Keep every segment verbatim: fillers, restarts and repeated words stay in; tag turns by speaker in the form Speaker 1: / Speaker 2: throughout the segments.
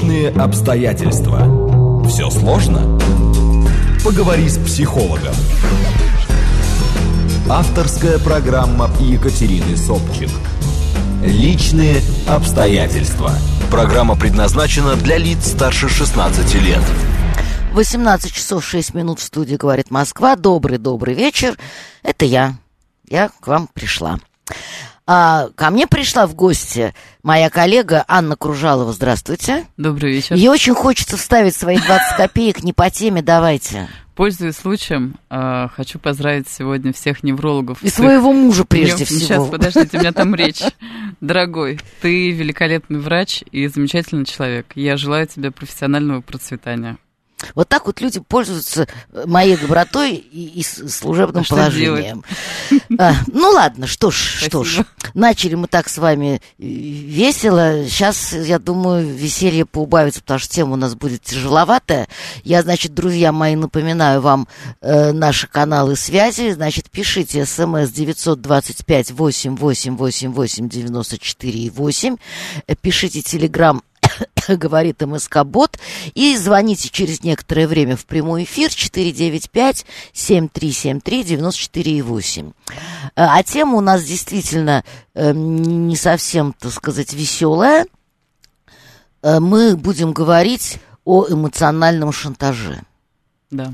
Speaker 1: Личные обстоятельства. Все сложно? Поговори с психологом. Авторская программа Екатерины Собчик. Личные обстоятельства. Программа предназначена для лиц старше шестнадцати лет.
Speaker 2: восемнадцать часов шесть минут в студии «Говорит Москва». Добрый-добрый вечер. Это я. Я к вам пришла. А, ко мне пришла в гости моя коллега Анна Кружалова. Здравствуйте.
Speaker 3: Добрый вечер.
Speaker 2: Ей очень хочется вставить свои двадцать копеек не по теме. Давайте.
Speaker 3: Пользуясь случаем, э, хочу поздравить сегодня всех неврологов.
Speaker 2: И своего мужа прежде всего.
Speaker 3: Сейчас, подождите, у меня там речь. Дорогой, ты великолепный врач и замечательный человек. Я желаю тебе профессионального процветания.
Speaker 2: Вот так вот люди пользуются моей добротой и, и служебным
Speaker 3: что
Speaker 2: положением. А, ну ладно, что ж, что ж. Начали мы так с вами весело. Сейчас, я думаю, веселье поубавится, потому что тема у нас будет тяжеловатая. Я, значит, друзья мои, напоминаю вам э, наши каналы связи. Значит, пишите смс девятьсот двадцать пять восемь восемь восемь восемь девяносто четыре восемь. Пишите телеграм говорит МСК-бот, и звоните через некоторое время в прямой эфир четыре девять пять семь три семь три девяносто четыре восемь. А тема у нас действительно э, не совсем, так сказать, веселая. Мы будем говорить о эмоциональном шантаже.
Speaker 3: Да.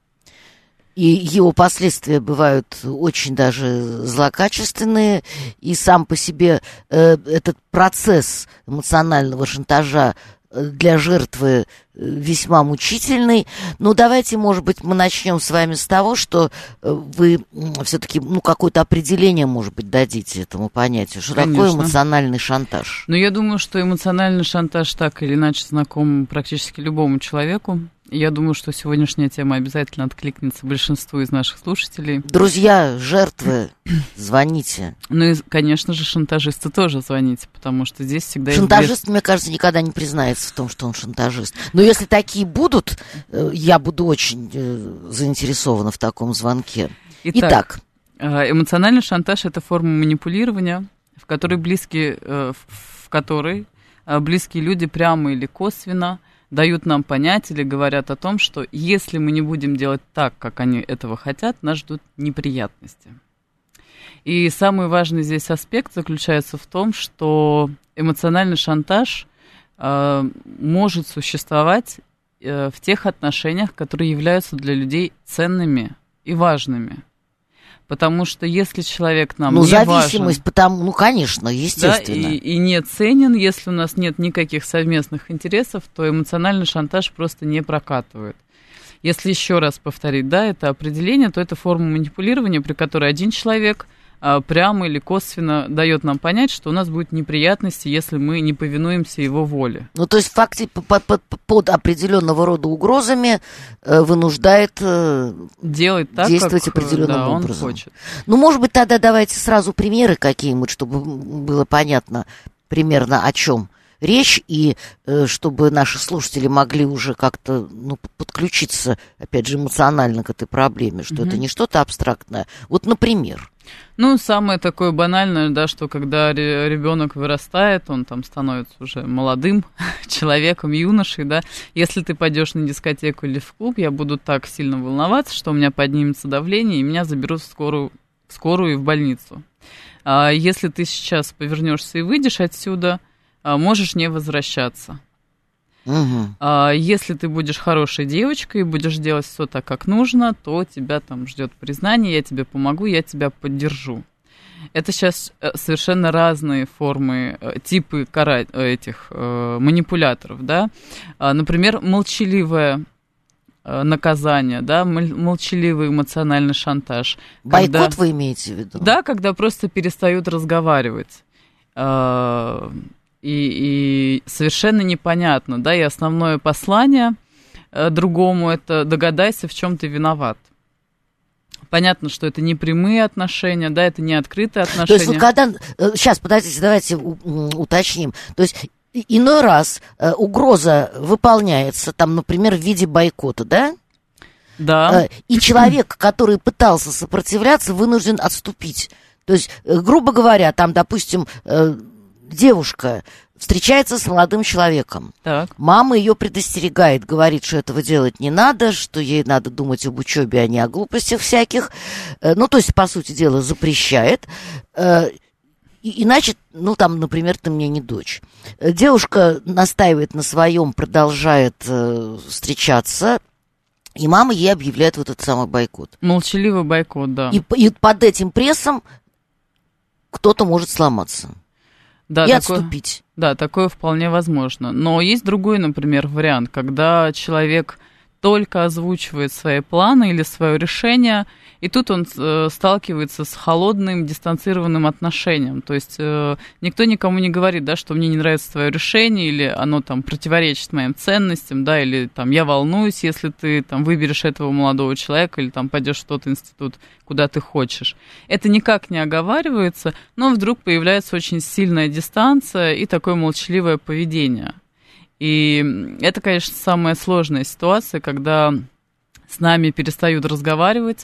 Speaker 2: И его последствия бывают очень даже злокачественные, и сам по себе э, этот процесс эмоционального шантажа для жертвы весьма мучительный. Но давайте, может быть, мы начнем с вами с того, что вы все-таки, ну, какое-то определение, может быть, дадите этому понятию. Что
Speaker 3: Конечно.
Speaker 2: Такое эмоциональный шантаж?
Speaker 3: Ну, я думаю, что эмоциональный шантаж так или иначе знаком практически любому человеку. Я думаю, что сегодняшняя тема обязательно откликнется большинству из наших слушателей.
Speaker 2: Друзья, жертвы, звоните.
Speaker 3: Ну и, конечно же, шантажисты тоже звоните, потому что здесь всегда...
Speaker 2: Шантажист, мне кажется, никогда не признается в том, что он шантажист. Но если такие будут, я буду очень заинтересована в таком звонке.
Speaker 3: Итак, Итак. Эмоциональный шантаж – это форма манипулирования, в которой близкие, в которой близкие люди прямо или косвенно дают нам понять или говорят о том, что если мы не будем делать так, как они этого хотят, нас ждут неприятности. И самый важный здесь аспект заключается в том, что эмоциональный шантаж э, может существовать э, в тех отношениях, которые являются для людей ценными и важными. Потому что если человек нам
Speaker 2: ну,
Speaker 3: не важен... Ну,
Speaker 2: зависимость, потому, ну, конечно, естественно.
Speaker 3: Да, и, и не ценен, если у нас нет никаких совместных интересов, то эмоциональный шантаж просто не прокатывает. Если еще раз повторить, да, это определение, то это форма манипулирования, при которой один человек а, прямо или косвенно дает нам понять, что у нас будут неприятности, если мы не повинуемся его воле.
Speaker 2: Ну, то есть факт под, под, под определенного рода угрозами э, вынуждает э,
Speaker 3: делать так,
Speaker 2: действовать
Speaker 3: как,
Speaker 2: определенным
Speaker 3: да, он
Speaker 2: образом.
Speaker 3: хочет.
Speaker 2: Ну, может быть, тогда давайте сразу примеры какие-нибудь, чтобы было понятно примерно о чем речь, и э, чтобы наши слушатели могли уже как-то, ну, подключиться, опять же, эмоционально к этой проблеме, что mm-hmm. это не что-то абстрактное. Вот, например.
Speaker 3: Ну, самое такое банальное, да, что когда ребенок вырастает, он там становится уже молодым человеком, юношей, да, если ты пойдешь на дискотеку или в клуб, я буду так сильно волноваться, что у меня поднимется давление, и меня заберут в скорую, в скорую и в больницу. А если ты сейчас повернешься и выйдешь отсюда, можешь не возвращаться.
Speaker 2: Угу.
Speaker 3: А если ты будешь хорошей девочкой и будешь делать все так, как нужно, то тебя там ждет признание, я тебе помогу, я тебя поддержу. Это сейчас совершенно разные формы, типы кара... этих э, манипуляторов, да. Например, молчаливое наказание, да, молчаливый эмоциональный шантаж.
Speaker 2: Бойкот
Speaker 3: когда...
Speaker 2: вы имеете в виду?
Speaker 3: Да, когда просто перестают разговаривать. И, и совершенно непонятно, да, и основное послание э, другому это догадайся, в чем ты виноват. Понятно, что это не прямые отношения, да, это не открытые отношения.
Speaker 2: То есть, ну, когда... Сейчас, подождите, давайте уточним. То есть, иной раз э, угроза выполняется, там, например, в виде бойкота, да?
Speaker 3: Да.
Speaker 2: Э, и человек, который пытался сопротивляться, вынужден отступить. То есть, э, грубо говоря, там, допустим... Э, девушка встречается с молодым человеком.
Speaker 3: Так.
Speaker 2: Мама ее предостерегает, говорит, что этого делать не надо, что ей надо думать об учебе, а не о глупостях всяких. Ну, то есть, по сути дела, запрещает. И, иначе, ну, там, например, ты мне не дочь. Девушка настаивает на своем, продолжает э, встречаться, и мама ей объявляет вот этот самый бойкот.
Speaker 3: Молчаливый бойкот, да.
Speaker 2: И, и под этим прессом кто-то может сломаться
Speaker 3: да,
Speaker 2: и
Speaker 3: такое,
Speaker 2: отступить.
Speaker 3: Да, такое вполне возможно. Но есть другой, например, вариант, когда человек только озвучивает свои планы или свое решение, и тут он э, сталкивается с холодным, дистанцированным отношением. То есть э, никто никому не говорит, да, что мне не нравится твое решение, или оно там противоречит моим ценностям, да, или там я волнуюсь, если ты там выберешь этого молодого человека, или там пойдешь в тот институт, куда ты хочешь. Это никак не оговаривается, но вдруг появляется очень сильная дистанция и такое молчаливое поведение. И это, конечно, самая сложная ситуация, когда с нами перестают разговаривать.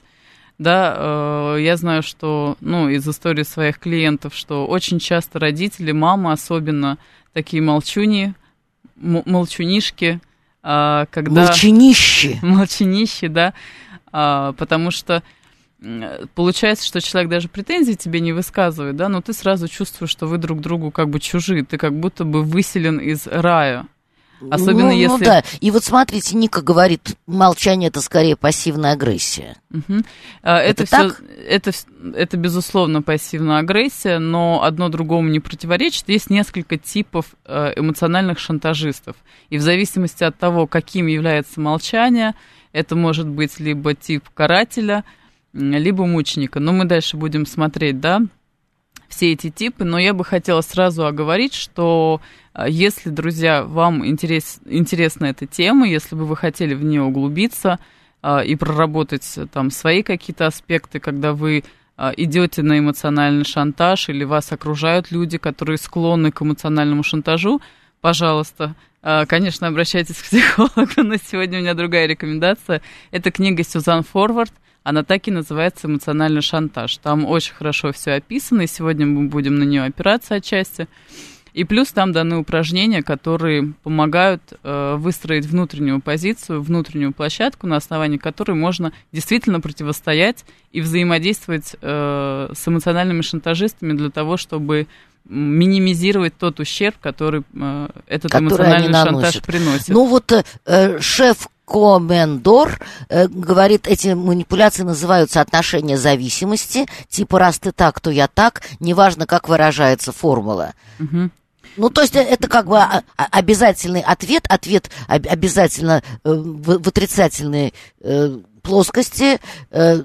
Speaker 3: Да, э, я знаю, что, ну, из истории своих клиентов, что очень часто родители, мамы особенно, такие молчуни, м- молчунишки, э, когда...
Speaker 2: Молчунищи.
Speaker 3: Молчунищи, да, э, потому что получается, что человек даже претензий тебе не высказывает, да, но ты сразу чувствуешь, что вы друг другу как бы чужие, ты как будто бы выселен из рая. Особенно
Speaker 2: ну,
Speaker 3: если...
Speaker 2: Ну да, и вот смотрите, Ника говорит, молчание – это скорее пассивная агрессия.
Speaker 3: Угу. Это,
Speaker 2: это
Speaker 3: всё,
Speaker 2: так?
Speaker 3: Это, это, безусловно, пассивная агрессия, но одно другому не противоречит. Есть несколько типов эмоциональных шантажистов. И в зависимости от того, каким является молчание, это может быть либо тип карателя, либо мученика. Но мы дальше будем смотреть, да, все эти типы, но я бы хотела сразу оговорить, что если, друзья, вам интерес, интересна эта тема, если бы вы хотели в нее углубиться а, и проработать там свои какие-то аспекты, когда вы а, идете на эмоциональный шантаж или вас окружают люди, которые склонны к эмоциональному шантажу, пожалуйста, а, конечно, обращайтесь к психологу, но сегодня у меня другая рекомендация. Это книга Сюзан Форвард. Она так и называется «Эмоциональный шантаж». Там очень хорошо все описано, и сегодня мы будем на нее опираться отчасти. И плюс там даны упражнения, которые помогают э, выстроить внутреннюю позицию, внутреннюю площадку, на основании которой можно действительно противостоять и взаимодействовать э, с эмоциональными шантажистами для того, чтобы минимизировать тот ущерб, который э, этот который эмоциональный шантаж приносит.
Speaker 2: Ну вот э, шеф Комендор э, говорит, эти манипуляции называются отношения зависимости, типа раз ты так, то я так, неважно, как выражается формула.
Speaker 3: Угу.
Speaker 2: Ну, то есть это как бы обязательный ответ, ответ обязательно э, в, в отрицательной э, плоскости э,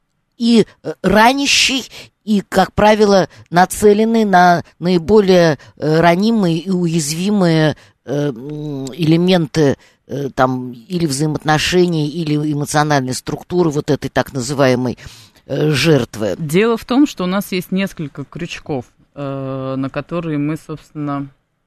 Speaker 2: и ранящий, и, как правило, нацеленный на наиболее э, ранимые и уязвимые э, элементы там или взаимоотношений, или эмоциональной структуры вот этой так называемой э, жертвы.
Speaker 3: Дело в том, что у нас есть несколько крючков, э, на которые мы, собственно,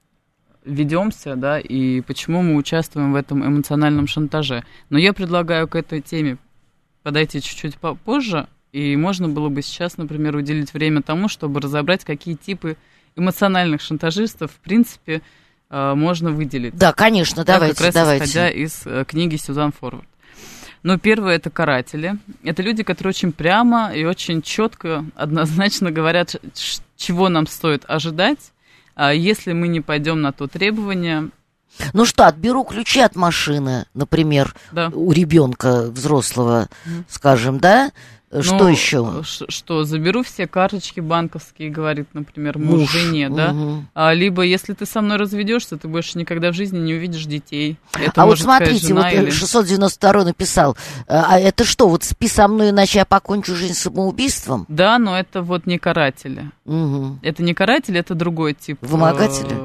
Speaker 3: ведемся, да, и почему мы участвуем в этом эмоциональном шантаже. Но я предлагаю к этой теме подойти чуть-чуть попозже, и можно было бы сейчас, например, уделить время тому, чтобы разобрать, какие типы эмоциональных шантажистов, в принципе, можно выделить.
Speaker 2: Да, конечно,
Speaker 3: да,
Speaker 2: давайте,
Speaker 3: как раз
Speaker 2: давайте.
Speaker 3: исходя из э, книги Сюзан Форвард. Но первое – это каратели. Это люди, которые очень прямо и очень четко, однозначно говорят, чего нам стоит ожидать, если мы не пойдем на то требование.
Speaker 2: Ну что, отберу ключи от машины, например, да. у ребенка взрослого, mm-hmm. скажем, да? Что ну, еще?
Speaker 3: Что, заберу все карточки банковские, говорит, например, муж, муж жене, да? Угу. А, либо, если ты со мной разведешься, ты больше никогда в жизни не увидишь детей. Это
Speaker 2: а вот смотрите, вот или... шестьсот девяносто второй написал, а это что, вот спи со мной, иначе я покончу жизнь самоубийством?
Speaker 3: Да, но это вот не каратели.
Speaker 2: Угу.
Speaker 3: Это не каратели, это другой тип.
Speaker 2: Вымогатели?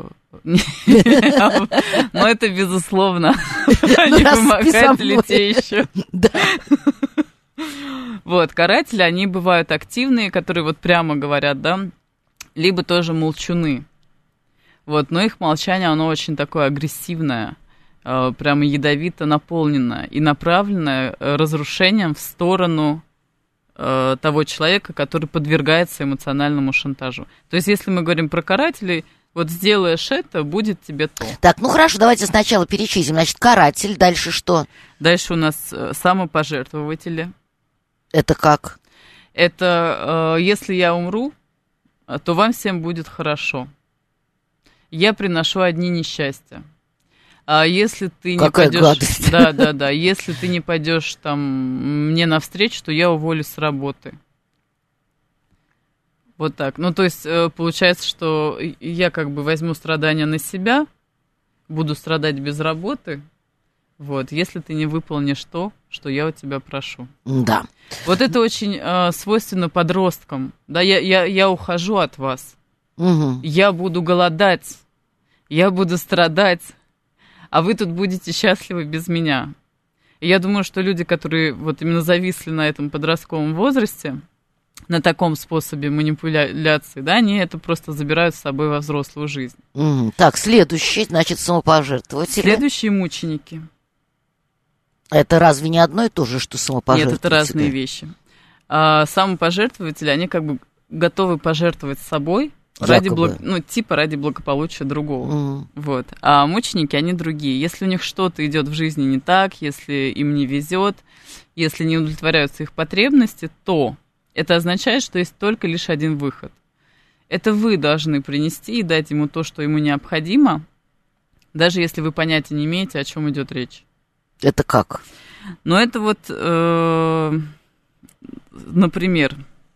Speaker 3: Но это, безусловно, не вымогатели те еще.
Speaker 2: Да.
Speaker 3: Вот, каратели, они бывают активные, которые вот прямо говорят, да, либо тоже молчуны. Вот, но их молчание, оно очень такое агрессивное, э, прямо ядовито наполненное и направленное разрушением в сторону э, того человека, который подвергается эмоциональному шантажу. То есть, если мы говорим про карателей, Вот сделаешь это, будет тебе то.
Speaker 2: Так, ну хорошо, давайте сначала перечислим. Значит, каратель, дальше что?
Speaker 3: Дальше у нас самопожертвователи.
Speaker 2: Это как?
Speaker 3: Это э, если я умру, то вам всем будет хорошо. Я приношу одни несчастья. А если ты
Speaker 2: Какая
Speaker 3: не пойдешь...
Speaker 2: гадость.
Speaker 3: Да, да, да. Если ты не пойдешь там мне навстречу, то я уволюсь с работы. Вот так. Ну, то есть, получается, что я как бы возьму страдания на себя, буду страдать без работы, вот, если ты не выполнишь то, что я у тебя прошу.
Speaker 2: Да.
Speaker 3: Вот это очень э, свойственно подросткам. Да, я, я, я ухожу от вас.
Speaker 2: Угу.
Speaker 3: Я буду голодать. Я буду страдать. А вы тут будете счастливы без меня. И я думаю, что люди, которые вот именно зависли на этом подростковом возрасте, на таком способе манипуляции, да, они это просто забирают с собой во взрослую жизнь.
Speaker 2: Угу. Так, следующий, значит, самопожертвователи.
Speaker 3: Следующие мученики.
Speaker 2: Это разве не одно и то же, что самопожертвователи?
Speaker 3: Нет, это разные вещи. А, самопожертвователи, они как бы готовы пожертвовать собой ради благ... ну, типа ради благополучия другого. Mm. Вот. А мученики, они другие. Если у них что-то идет в жизни не так, если им не везет, если не удовлетворяются их потребности, то это означает, что есть только лишь один выход. Это вы должны принести и дать ему то, что ему необходимо, даже если вы понятия не имеете, о чем идет речь.
Speaker 2: Это как?
Speaker 3: Ну, это вот, э, например,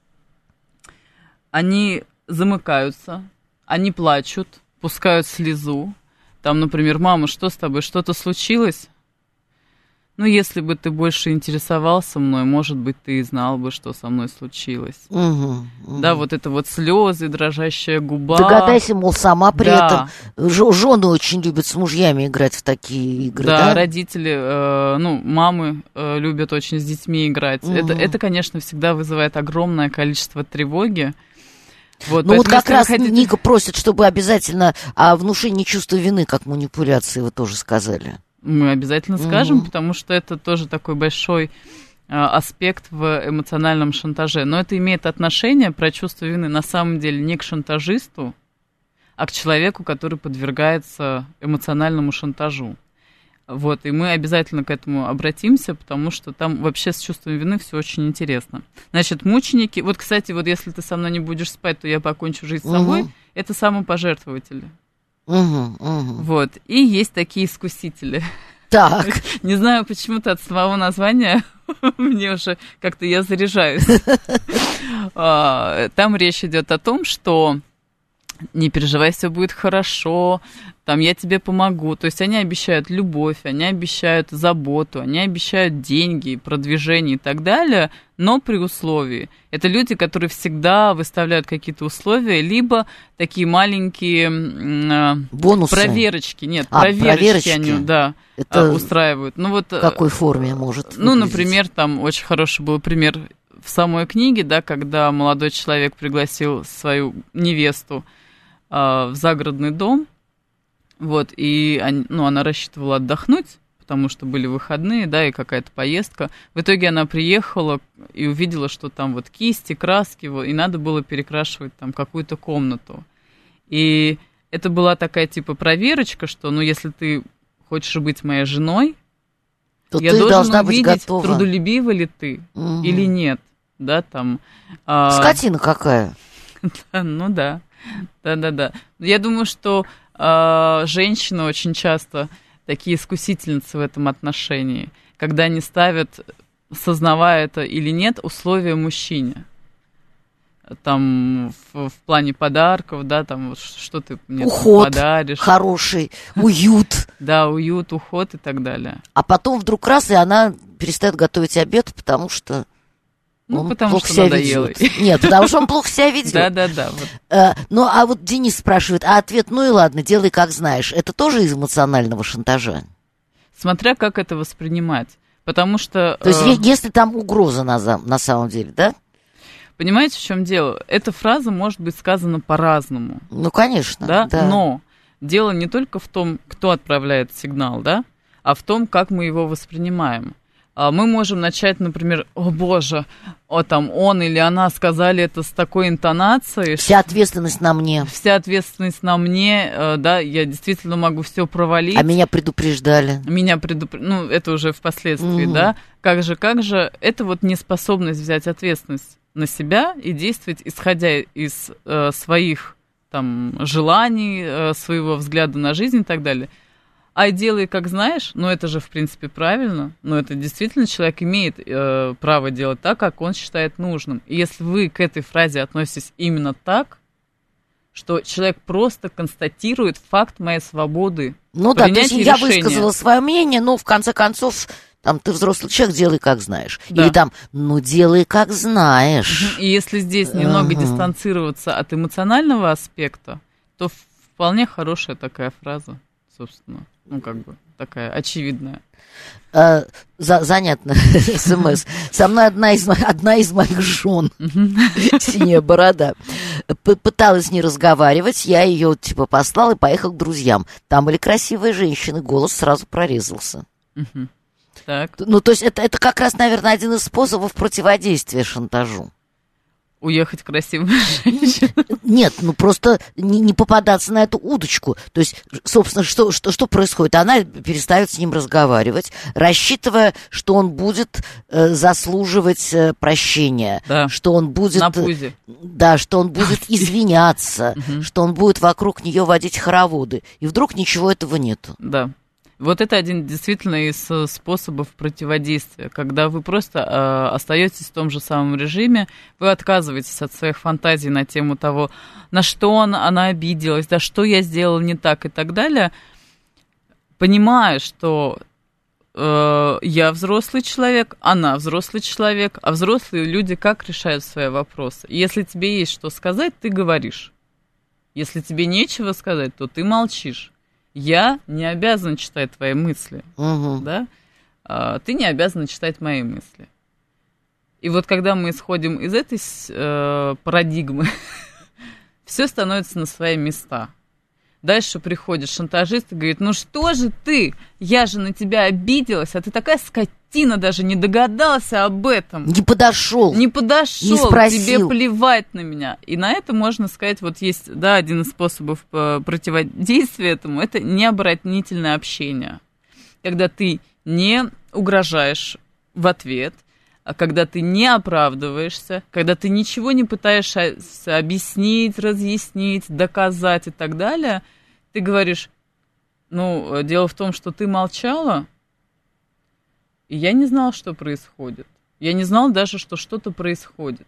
Speaker 3: они замыкаются, они плачут, пускают слезу. Там, например, мама, что с тобой, что-то случилось? Ну, если бы ты больше интересовался мной, может быть, ты и знал бы, что со мной случилось.
Speaker 2: Угу, угу.
Speaker 3: Да, вот это вот слезы, дрожащая губа.
Speaker 2: Догадайся, мол, сама при
Speaker 3: да.
Speaker 2: этом. Ж- жены очень любят с мужьями играть в такие игры, да?
Speaker 3: Да, родители, э, ну, мамы э, любят очень с детьми играть. Угу. Это, это, конечно, всегда вызывает огромное количество тревоги. Вот,
Speaker 2: ну вот как раз
Speaker 3: хотите...
Speaker 2: Ника просит, чтобы обязательно о внушении чувства вины, как манипуляции, вы тоже сказали.
Speaker 3: Мы обязательно скажем,
Speaker 2: угу.
Speaker 3: потому что это тоже такой большой э, аспект в эмоциональном шантаже. Но это имеет отношение, про чувство вины, на самом деле не к шантажисту, а к человеку, который подвергается эмоциональному шантажу. Вот, и мы обязательно к этому обратимся, потому что там вообще с чувством вины все очень интересно. Значит, мученики... Вот, кстати, вот если ты со мной не будешь спать, то я покончу жизнь с собой. Угу. Это самопожертвователи.
Speaker 2: Угу, угу.
Speaker 3: Вот. И есть такие искусители.
Speaker 2: Так.
Speaker 3: Не знаю, почему-то от самого названия мне уже как-то я заряжаюсь. Там речь идет о том, что не переживай, все будет хорошо, там я тебе помогу. То есть они обещают любовь, они обещают заботу, они обещают деньги, продвижение и так далее, но при условии. Это люди, которые всегда выставляют какие-то условия, либо такие маленькие э,
Speaker 2: бонусы.
Speaker 3: Проверочки. Нет,
Speaker 2: а,
Speaker 3: проверочки,
Speaker 2: проверочки
Speaker 3: они да,
Speaker 2: это
Speaker 3: устраивают. Ну, вот,
Speaker 2: в какой форме может
Speaker 3: Ну,
Speaker 2: выглядеть?
Speaker 3: Например, там очень хороший был пример в самой книге, да, когда молодой человек пригласил свою невесту в загородный дом, вот, и они, ну, она рассчитывала отдохнуть, потому что были выходные, да, и какая-то поездка. В итоге она приехала и увидела, что там вот кисти, краски, вот, и надо было перекрашивать там какую-то комнату. И это была такая типа проверочка, что, ну, если ты хочешь быть моей женой,
Speaker 2: то
Speaker 3: я
Speaker 2: ты
Speaker 3: должен
Speaker 2: должна
Speaker 3: увидеть,
Speaker 2: быть готова.
Speaker 3: трудолюбива ли ты угу. или нет, да, там. А...
Speaker 2: Скотина какая.
Speaker 3: Ну да. Да-да-да. Я думаю, что э, женщины очень часто такие искусительницы в этом отношении, когда они ставят, сознавая это или нет, условия мужчине. Там в, в плане подарков, да, там вот, что ты мне
Speaker 2: уход
Speaker 3: подаришь.
Speaker 2: Хороший, уют.
Speaker 3: Да, уют, уход и так далее.
Speaker 2: А потом вдруг раз, и она перестает готовить обед, потому что
Speaker 3: Ну,
Speaker 2: он
Speaker 3: потому
Speaker 2: плохо
Speaker 3: что
Speaker 2: себя
Speaker 3: надоело.
Speaker 2: ведет. Нет, потому что он плохо себя ведет.
Speaker 3: Да-да-да.
Speaker 2: Ну, а вот Денис спрашивает, а ответ, ну и ладно, делай как знаешь. Это тоже из эмоционального шантажа?
Speaker 3: Смотря как это воспринимать. Потому что...
Speaker 2: То есть, э... если там угроза на, на самом деле, да?
Speaker 3: Понимаете, в чем дело? Эта фраза может быть сказана по-разному.
Speaker 2: Ну, конечно.
Speaker 3: Да?
Speaker 2: Да.
Speaker 3: Но дело не только в том, кто отправляет сигнал, да, а в том, как мы его воспринимаем. мы можем начать, например, о боже, о, там, он или она сказали это с такой интонацией.
Speaker 2: Вся ответственность на мне.
Speaker 3: Вся ответственность на мне, да, я действительно могу все провалить.
Speaker 2: А меня предупреждали.
Speaker 3: Меня предупреждали, ну, это уже впоследствии, угу. да. Как же, как же, это вот неспособность взять ответственность на себя и действовать, исходя из э, своих, там, желаний, э, своего взгляда на жизнь и так далее. А делай, как знаешь, ну это же, в принципе, правильно, но это действительно человек имеет э, право делать так, как он считает нужным. И если вы к этой фразе относитесь именно так, что человек просто констатирует факт моей свободы.
Speaker 2: Ну да, то есть я высказала свое мнение, но в конце концов, там, ты взрослый человек, делай, как знаешь. Да. Или там, ну делай, как знаешь.
Speaker 3: И если здесь немного uh-huh. дистанцироваться от эмоционального аспекта, то вполне хорошая такая фраза, собственно. Ну, как бы, такая очевидная.
Speaker 2: А, за, занятно, смс. Со мной одна из, одна из моих жен, синяя борода, пыталась не разговаривать, я ее, типа, послал и поехал к друзьям. Там были красивые женщины, голос сразу прорезался.
Speaker 3: Так.
Speaker 2: Ну, то есть это, это как раз, наверное, один из способов противодействия шантажу.
Speaker 3: Уехать красивой женщиной?
Speaker 2: Нет, ну просто не, не попадаться на эту удочку. То есть, собственно, что, что, что происходит? Она перестает с ним разговаривать, рассчитывая, что он будет э, заслуживать э, прощения,
Speaker 3: да.
Speaker 2: что он будет...
Speaker 3: На пузе.
Speaker 2: Да, что он будет извиняться, что он будет вокруг нее водить хороводы. И вдруг ничего этого нету.
Speaker 3: Да. Вот это один действительно из способов противодействия, когда вы просто э, остаетесь в том же самом режиме, вы отказываетесь от своих фантазий на тему того, на что он, она обиделась, да что я сделал не так и так далее, понимая, что э, я взрослый человек, она взрослый человек, а взрослые люди как решают свои вопросы. И если тебе есть что сказать, ты говоришь. Если тебе нечего сказать, то ты молчишь. Я не обязан читать твои мысли,
Speaker 2: угу.
Speaker 3: да? А, ты не обязан читать мои мысли. И вот когда мы исходим из этой э, парадигмы, все становится на свои места. Дальше приходит шантажист и говорит, ну что же ты, я же на тебя обиделась, а ты такая скотина, даже не догадался об этом.
Speaker 2: Не подошел.
Speaker 3: Не подошел,
Speaker 2: не спросил.
Speaker 3: Тебе плевать на меня. И на это можно сказать, вот есть, да, один из способов противодействия этому, это необоронительное общение. Когда ты не угрожаешь в ответ, а когда ты не оправдываешься, когда ты ничего не пытаешься объяснить, разъяснить, доказать и так далее, ты говоришь, ну, дело в том, что ты молчала, и я не знал, что происходит. Я не знал даже, что что-то происходит.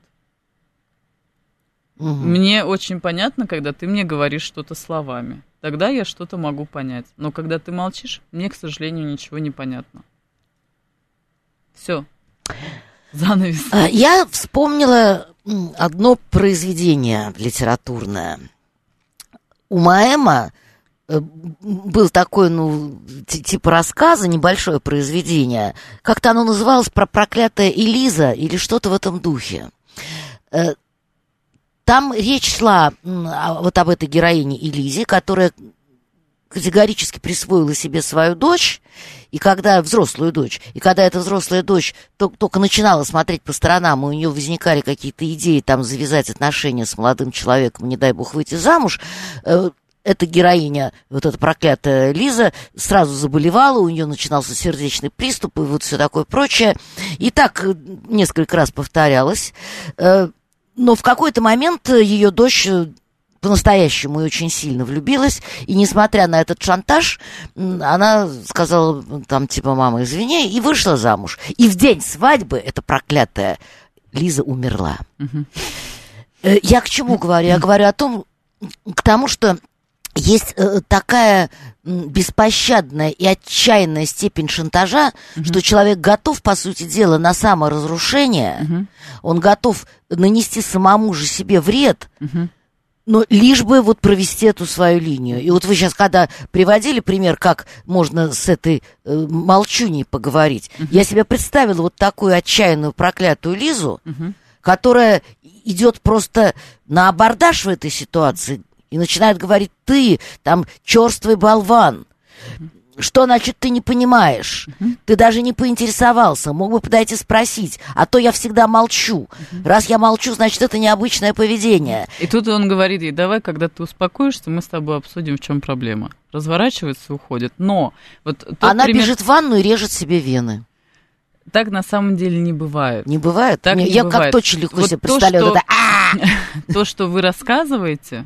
Speaker 3: Угу. Мне очень понятно, когда ты мне говоришь что-то словами. Тогда я что-то могу понять. Но когда ты молчишь, мне, к сожалению, ничего не понятно. Все. Занавес.
Speaker 2: Я вспомнила одно произведение литературное. У Маэма был такой, ну, типа рассказа, небольшое произведение. Как-то оно называлось «Про проклятая Элиза» или что-то в этом духе. Там речь шла вот об этой героине Элизе, которая категорически присвоила себе свою дочь, и когда взрослую дочь, и когда эта взрослая дочь только начинала смотреть по сторонам, и у нее возникали какие-то идеи там завязать отношения с молодым человеком, не дай бог выйти замуж, эта героиня, вот эта проклятая Лиза, сразу заболевала, у нее начинался сердечный приступ и вот все такое прочее. И так несколько раз повторялось. Но в какой-то момент ее дочь по-настоящему и очень сильно влюбилась, и несмотря на этот шантаж, она сказала, там, типа, мама, извини, и вышла замуж. И в день свадьбы эта проклятая Лиза умерла. Uh-huh. Я к чему говорю? Я говорю о том, к тому, что есть э, такая м, беспощадная и отчаянная степень шантажа, uh-huh. что человек готов, по сути дела, на саморазрушение, uh-huh. он готов нанести самому же себе вред, uh-huh. но лишь бы вот провести эту свою линию. И вот вы сейчас, когда приводили пример, как можно с этой э, молчуней поговорить, uh-huh. я себе представила вот такую отчаянную проклятую Лизу, uh-huh. которая идет просто на абордаж в этой ситуации, и начинает говорить, ты, там, черствый болван, Что значит ты не понимаешь? Uh-huh. Ты даже не поинтересовался, мог бы подойти спросить, а то я всегда молчу. Uh-huh. Раз я молчу, значит, это необычное поведение.
Speaker 3: И тут он говорит ей, давай, когда ты успокоишься, мы с тобой обсудим, в чем проблема. Разворачивается и уходит. Но вот тот
Speaker 2: Она
Speaker 3: пример...
Speaker 2: бежит в ванну и режет себе вены.
Speaker 3: Так на самом деле не бывает.
Speaker 2: Не бывает?
Speaker 3: Так
Speaker 2: не,
Speaker 3: не
Speaker 2: я
Speaker 3: бывает.
Speaker 2: как-то очень легко
Speaker 3: вот
Speaker 2: себе представляю.
Speaker 3: То,
Speaker 2: это...
Speaker 3: то, что вы рассказываете,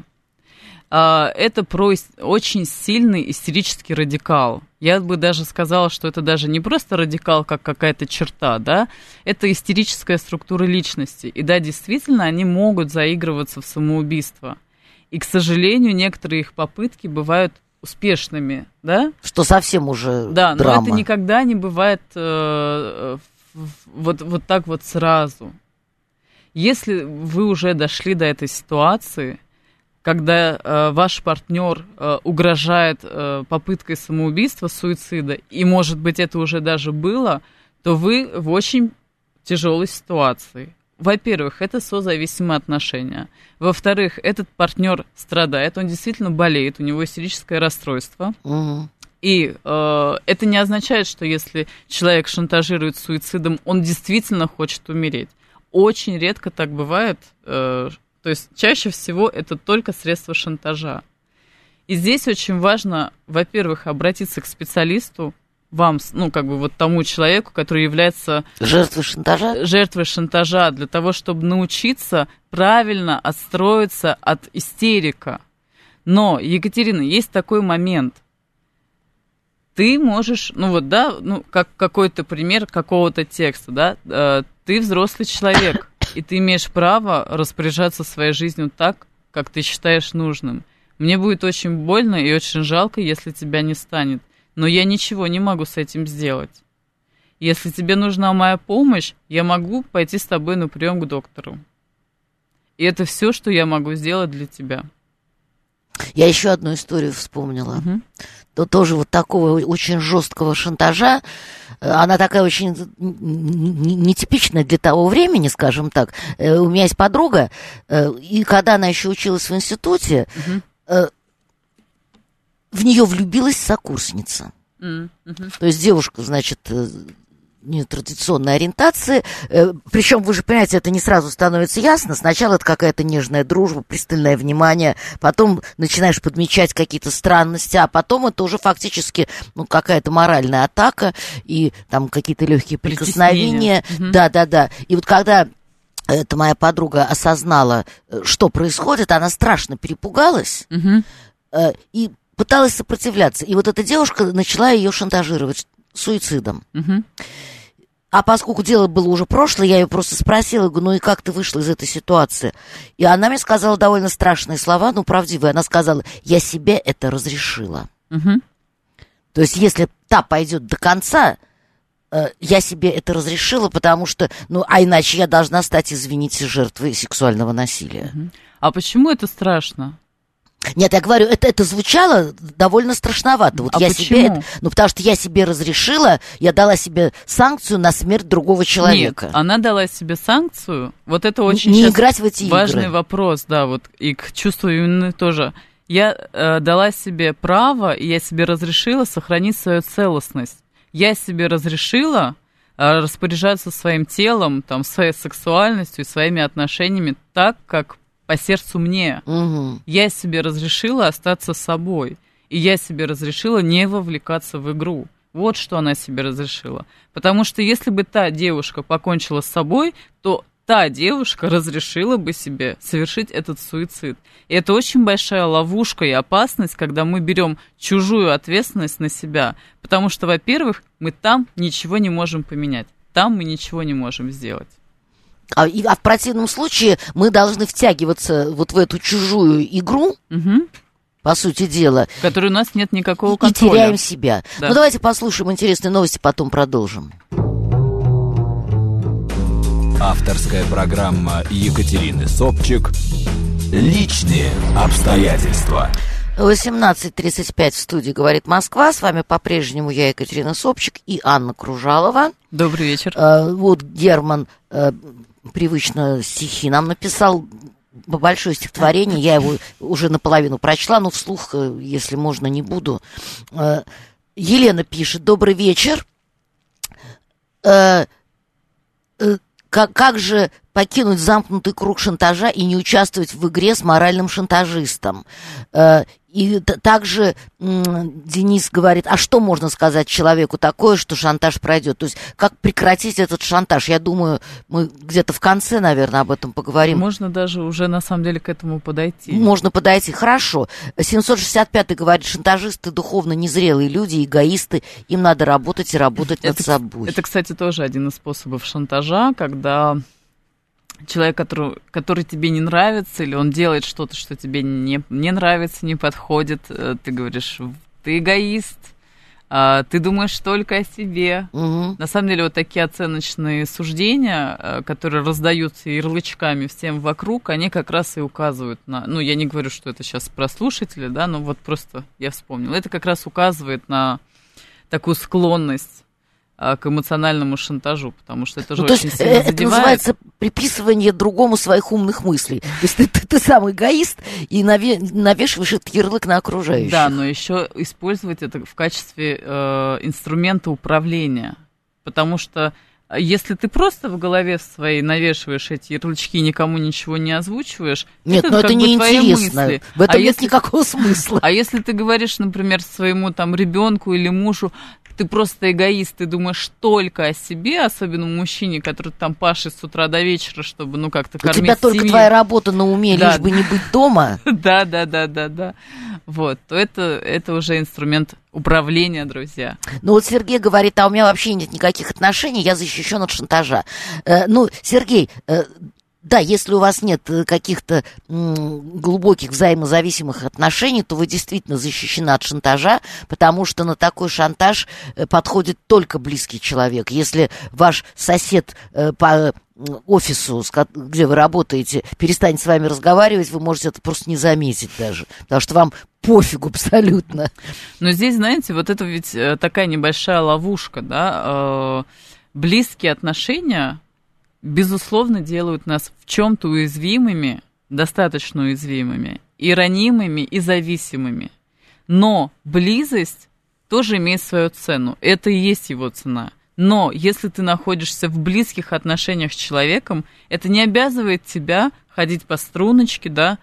Speaker 3: это про очень сильный истерический радикал. Я бы даже сказала, что это даже не просто радикал, как какая-то черта, да, это истерическая структура личности. И да, действительно, они могут заигрываться в самоубийство. И, к сожалению, некоторые их попытки бывают успешными, да?
Speaker 2: Что совсем уже
Speaker 3: да,
Speaker 2: драма.
Speaker 3: Но это никогда не бывает э, вот, вот так вот сразу. Если вы уже дошли до этой ситуации, когда э, ваш партнер э, угрожает э, попыткой самоубийства, суицида, и, может быть, это уже даже было, то вы в очень тяжелой ситуации. Во-первых, это созависимые отношения. Во-вторых, этот партнер страдает, он действительно болеет, у него истерическое расстройство.
Speaker 2: Угу.
Speaker 3: И э, это не означает, что если человек шантажирует суицидом, он действительно хочет умереть. Очень редко так бывает. Э, То есть чаще всего это только средство шантажа. И здесь очень важно, во-первых, обратиться к специалисту, вам, ну, как бы вот тому человеку, который является...
Speaker 2: Жертвой шантажа?
Speaker 3: Жертвой шантажа, для того, чтобы научиться правильно отстроиться от истерика. Но, Екатерина, есть такой момент. Ты можешь, ну вот, да, ну, как какой-то пример какого-то текста, да, ты взрослый человек, и ты имеешь право распоряжаться своей жизнью так, как ты считаешь нужным. Мне будет очень больно и очень жалко, если тебя не станет. Но я ничего не могу с этим сделать. Если тебе нужна моя помощь, я могу пойти с тобой на прием к доктору. И это все, что я могу сделать для тебя.
Speaker 2: Я еще одну историю вспомнила.
Speaker 3: Угу.
Speaker 2: То тоже вот такого очень жесткого шантажа. Она такая очень нетипичная для того времени, скажем так. У меня есть подруга, и когда она еще училась в институте, угу. в нее влюбилась сокурсница. Mm-hmm. То есть девушка, значит, нетрадиционной ориентации. Причем, вы же понимаете, это не сразу становится ясно. Сначала это какая-то нежная дружба, пристальное внимание, потом начинаешь подмечать какие-то странности, а потом это уже фактически ну, какая-то моральная атака и там какие-то легкие прикосновения. Mm-hmm. Да-да-да. И вот когда эта моя подруга осознала, что происходит, она страшно перепугалась mm-hmm. и пыталась сопротивляться. И вот эта девушка начала ее шантажировать суицидом. Угу. А поскольку дело было уже прошлое, я ее просто спросила, говорю, ну и как ты вышла из этой ситуации? И она мне сказала довольно страшные слова, ну правдивые. Она сказала, я себе это разрешила. Угу. То есть если та пойдет до конца, э, я себе это разрешила, потому что, ну а иначе я должна стать, извините, жертвой сексуального насилия.
Speaker 3: Угу. А почему это страшно?
Speaker 2: Нет, я говорю, это, это звучало довольно страшновато. Вот
Speaker 3: а
Speaker 2: я
Speaker 3: почему?
Speaker 2: себе это, ну, потому что я себе разрешила, я дала себе санкцию на смерть другого человека.
Speaker 3: Нет, она дала себе санкцию. Вот это очень
Speaker 2: не играть в эти
Speaker 3: важный
Speaker 2: игры.
Speaker 3: Вопрос, да, вот и к чувству вины тоже. Я э, дала себе право, и я себе разрешила сохранить свою целостность. Я себе разрешила э, распоряжаться своим телом, там, своей сексуальностью и своими отношениями так, как по сердцу мне. Угу. Я себе разрешила остаться собой. И я себе разрешила не вовлекаться в игру. Вот что она себе разрешила. Потому что если бы та девушка покончила с собой, то та девушка разрешила бы себе совершить этот суицид. И это очень большая ловушка и опасность, когда мы берем чужую ответственность на себя. Потому что, во-первых, мы там ничего не можем поменять. Там мы ничего не можем сделать.
Speaker 2: А, и, а в противном случае мы должны втягиваться вот в эту чужую игру, угу. по сути дела.
Speaker 3: В которой у нас нет никакого
Speaker 2: и,
Speaker 3: контроля.
Speaker 2: И теряем себя. Да. Ну, давайте послушаем интересные новости, потом продолжим.
Speaker 1: Авторская программа Екатерины Собчик «Личные обстоятельства».
Speaker 2: восемнадцать тридцать пять в студии «Говорит Москва». С вами по-прежнему я, Екатерина Собчик, и Анна Кружалова.
Speaker 3: Добрый вечер.
Speaker 2: А, вот Герман а, привычно стихи нам написал. Большое стихотворение, я его уже наполовину прочла, но вслух, если можно, не буду. А, Елена пишет: добрый вечер. Э, э, как, как же покинуть замкнутый круг шантажа и не участвовать в игре с моральным шантажистом? Э, и т- также м, Денис говорит: а что можно сказать человеку такое, что шантаж пройдет? То есть как прекратить этот шантаж? Я думаю, мы где-то в конце, наверное, об этом поговорим.
Speaker 3: Можно даже уже на самом деле к этому подойти.
Speaker 2: Можно подойти. Хорошо. семьсот шестьдесят пятый говорит: шантажисты духовно незрелые люди, эгоисты, им надо работать и работать над
Speaker 3: это,
Speaker 2: собой.
Speaker 3: Это, кстати, тоже один из способов шантажа, когда человек, который, который тебе не нравится, или он делает что-то, что тебе не, не нравится, не подходит, ты говоришь: ты эгоист, ты думаешь только о себе.
Speaker 2: Угу.
Speaker 3: На самом деле вот такие оценочные суждения, которые раздаются ярлычками всем вокруг, они как раз и указывают на... Ну, я не говорю, что это сейчас про слушателей, да, но вот просто я вспомнила. Это как раз указывает на такую склонность к эмоциональному шантажу, потому что это же
Speaker 2: ну,
Speaker 3: очень
Speaker 2: то есть,
Speaker 3: сильно
Speaker 2: это
Speaker 3: задевает.
Speaker 2: называется приписывание другому своих умных мыслей. То есть ты, ты, ты сам эгоист и наве, навешиваешь этот ярлык на окружающих.
Speaker 3: Да, но еще использовать это в качестве э, инструмента управления, потому что если ты просто в голове своей навешиваешь эти ярлычки и никому ничего не озвучиваешь,
Speaker 2: нет,
Speaker 3: это,
Speaker 2: но
Speaker 3: как
Speaker 2: это
Speaker 3: бы
Speaker 2: неинтересно.
Speaker 3: мысли.
Speaker 2: В этом
Speaker 3: а
Speaker 2: нет
Speaker 3: если,
Speaker 2: никакого смысла.
Speaker 3: А если ты говоришь, например, своему там ребенку или мужу: ты просто эгоист, ты думаешь только о себе, особенно мужчине, который там пашет с утра до вечера, чтобы, ну, как-то кормить семью.
Speaker 2: У тебя только твоя работа на уме,
Speaker 3: да.
Speaker 2: лишь бы не быть дома.
Speaker 3: Да, да, да, да, да. Вот, то это, это уже инструмент управления, друзья.
Speaker 2: Ну вот Сергей говорит: а у меня вообще нет никаких отношений, я защищен от шантажа. Э, ну, Сергей, э, да, если у вас нет каких-то м, глубоких взаимозависимых отношений, то вы действительно защищены от шантажа, потому что на такой шантаж подходит только близкий человек. Если ваш сосед э, по офису, где вы работаете, перестанет с вами разговаривать, вы можете это просто не заметить даже, потому что вам пофигу абсолютно.
Speaker 3: Но здесь, знаете, вот это ведь такая небольшая ловушка, да, близкие отношения, безусловно, делают нас в чем-то уязвимыми, достаточно уязвимыми, и ранимыми, и зависимыми. Но близость тоже имеет свою цену. Это и есть его цена. Но если ты находишься в близких отношениях с человеком, это не обязывает тебя ходить по струночке, да,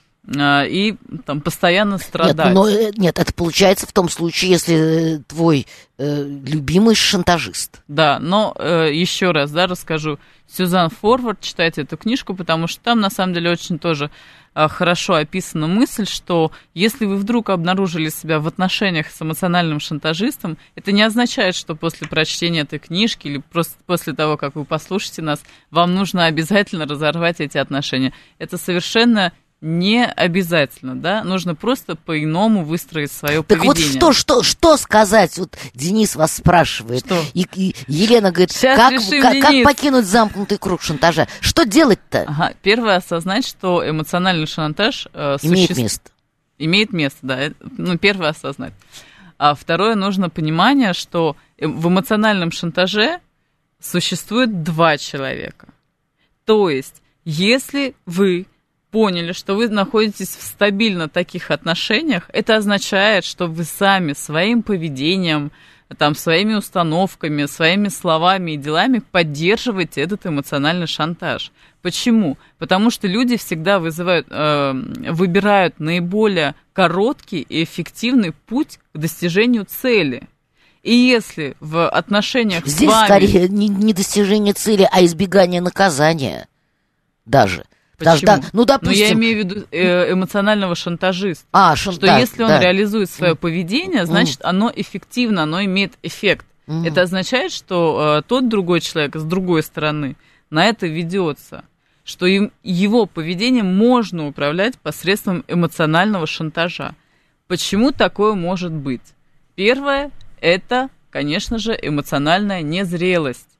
Speaker 3: и там постоянно страдать.
Speaker 2: Нет, но, нет, это получается в том случае, если твой э, любимый шантажист.
Speaker 3: Да, но э, еще раз, да, расскажу. Сюзан Форвард, читайте эту книжку, потому что там, на самом деле, очень тоже э, хорошо описана мысль, что если вы вдруг обнаружили себя в отношениях с эмоциональным шантажистом, это не означает, что после прочтения этой книжки или просто после того, как вы послушаете нас, вам нужно обязательно разорвать эти отношения. Это совершенно не обязательно, да, нужно просто по-иному выстроить свое
Speaker 2: так
Speaker 3: поведение.
Speaker 2: Так вот что, что, что сказать, вот Денис вас спрашивает,
Speaker 3: что?
Speaker 2: И, и Елена говорит: как,
Speaker 3: решим,
Speaker 2: как, как
Speaker 3: Денис.
Speaker 2: покинуть замкнутый круг шантажа? Что делать-то?
Speaker 3: Ага, первое, осознать, что эмоциональный шантаж э,
Speaker 2: имеет
Speaker 3: суще...
Speaker 2: место.
Speaker 3: Имеет место, да, ну, первое, осознать. А второе, нужно понимание, что в эмоциональном шантаже существует два человека. То есть, если вы поняли, что вы находитесь в стабильно таких отношениях, это означает, что вы сами своим поведением, там, своими установками, своими словами и делами поддерживаете этот эмоциональный шантаж. Почему? Потому что люди всегда вызывают, э, выбирают наиболее короткий и эффективный путь к достижению цели. И если в отношениях
Speaker 2: Здесь
Speaker 3: с вами...
Speaker 2: скорее не, не достижение цели, а избегание наказания даже.
Speaker 3: Почему?
Speaker 2: Да, ну, допустим...
Speaker 3: Но я имею в виду э, эмоционального шантажиста.
Speaker 2: А, шантаж,
Speaker 3: что если он
Speaker 2: да.
Speaker 3: реализует свое поведение, значит,
Speaker 2: mm.
Speaker 3: оно эффективно, оно имеет эффект.
Speaker 2: Mm.
Speaker 3: Это означает, что э, тот другой человек с другой стороны на это ведется, что им, его поведением можно управлять посредством эмоционального шантажа. Почему такое может быть? Первое – это, конечно же, эмоциональная незрелость,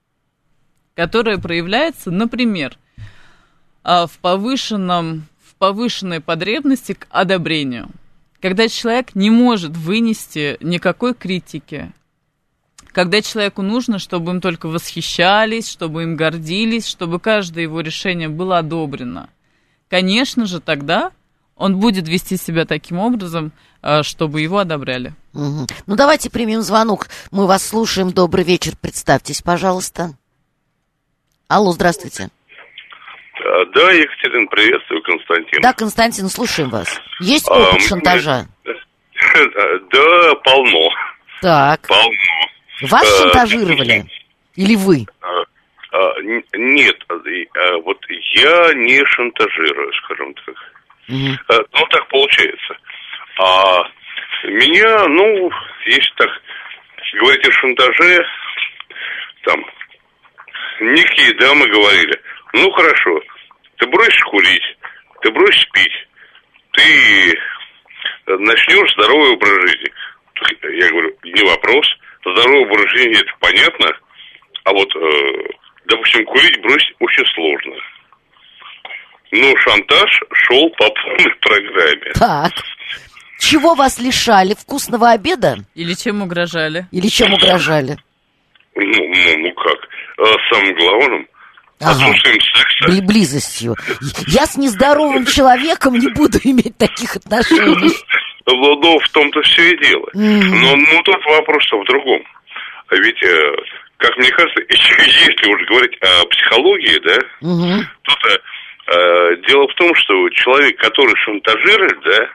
Speaker 3: которая проявляется, например, в повышенном, в повышенной потребности к одобрению. Когда человек не может вынести никакой критики, когда человеку нужно, чтобы им только восхищались, чтобы им гордились, чтобы каждое его решение было одобрено, конечно же, тогда он будет вести себя таким образом, чтобы его одобряли.
Speaker 2: Угу. Ну, давайте примем звонок. Мы вас слушаем. Добрый вечер. Представьтесь, пожалуйста. Алло, здравствуйте.
Speaker 4: Да, Екатерина, приветствую, Константин.
Speaker 2: Да, Константин, слушаем вас. Есть опыт а, шантажа?
Speaker 4: Да, полно.
Speaker 2: Так.
Speaker 4: Полно.
Speaker 2: Вас а, шантажировали? Или вы?
Speaker 4: А, а, нет, вот я не шантажирую, скажем так. Угу. А, ну, так получается. А меня, ну, если так говорить о шантаже, там, некие дамы говорили, ну, хорошо, ты бросишь курить, ты бросишь пить, ты начнешь здоровый образ жизни. Я говорю, не вопрос, здоровый образ жизни, это понятно, а вот, э, допустим, курить бросить очень сложно. Но шантаж шел по полной программе.
Speaker 2: Так. Чего вас лишали? Вкусного обеда?
Speaker 3: Или чем угрожали?
Speaker 2: Или чем угрожали?
Speaker 4: Ну, ну, ну как? А самым главным
Speaker 2: ага.
Speaker 4: отсутствием секса.
Speaker 2: Близостью. Я с нездоровым человеком не буду иметь таких отношений.
Speaker 4: Ну, ну в том-то все и дело. Mm-hmm. Но, но тут вопрос-то в другом. А ведь, как мне кажется, если уж говорить о психологии, да, mm-hmm. тут э, дело в том, что человек, который шантажирует, да,